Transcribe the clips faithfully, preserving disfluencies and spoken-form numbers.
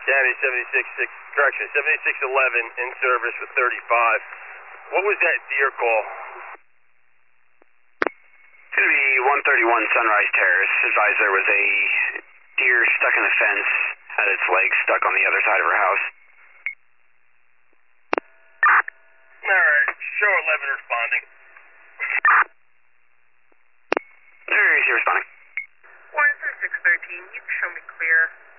County seventy-six, six, correction, seventy-six eleven in service with thirty-five. What was that deer call? It's going to be one thirty-one Sunrise Terrace. Advised there was a deer stuck in the fence, had its legs stuck on the other side of her house. Alright, show eleven responding. There is he responding. one thirty-six thirteen, you can show me clear.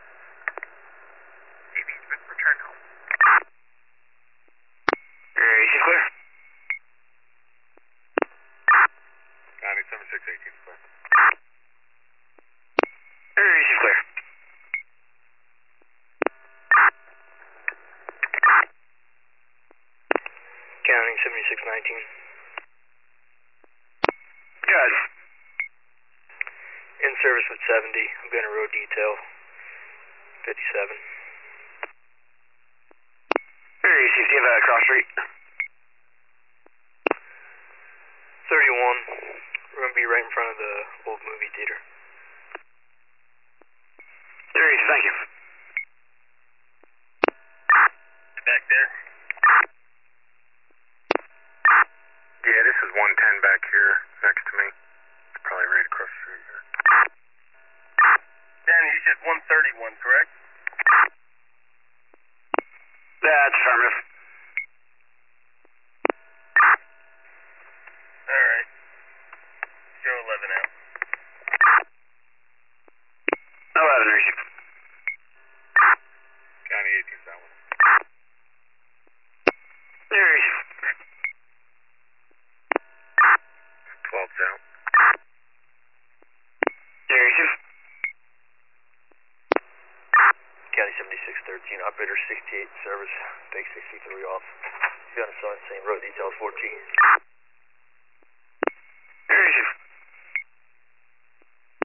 Maybe he's return home. There is he clear. County seventy-six eighteen, clear. There is he clear. County seventy-six nineteen. Good. In service with seventy. I'm going to road detail. fifty-seven. There is he. Do you have a cross street? thirty-one. We're going to be right in front of the old movie theater. There is he. Thank you. Back there? Yeah, this is one ten back here next to me. It's probably right across the street here. Danny, you said one thirty-one, correct? That's affirmative. Alright. Show eleven out. eleven, there is he. County eighteen, that one. There is he. twelve's out. There is he. County seventy-six thirteen. Operator sixty-eight service. Take sixty-three off. Be on the same road detail fourteen.